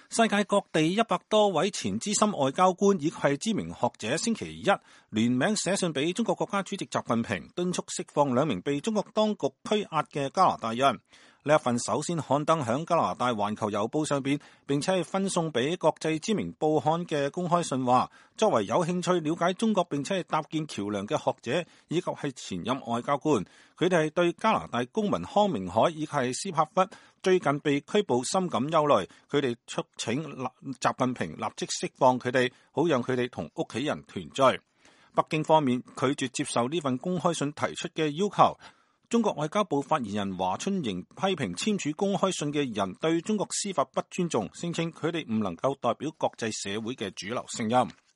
世界各地100多位前資深外交官以及係知名學者星期一聯名寫信俾中國國家主席習近平，敦促釋放2名被中國當局拘押嘅加拿大人。呢一份首先刊登響加拿大環球郵報上邊，並且係分送俾國際知名報刊嘅公開信話，作為有興趣了解中國並且係搭建橋樑嘅學者以及係前任外交官，佢哋係對加拿大公民康明凱以及係斯帕弗最近被拘捕深感憂慮，佢哋促請習近平立即釋放佢哋，好讓佢哋同屋企人團聚。北京方面拒絕接受呢份公開信提出嘅要求。中國外交部發言人華春瑩批評簽署公開信嘅人對中國司法不尊重，聲稱佢哋唔能夠代表國際社會嘅主流聲音。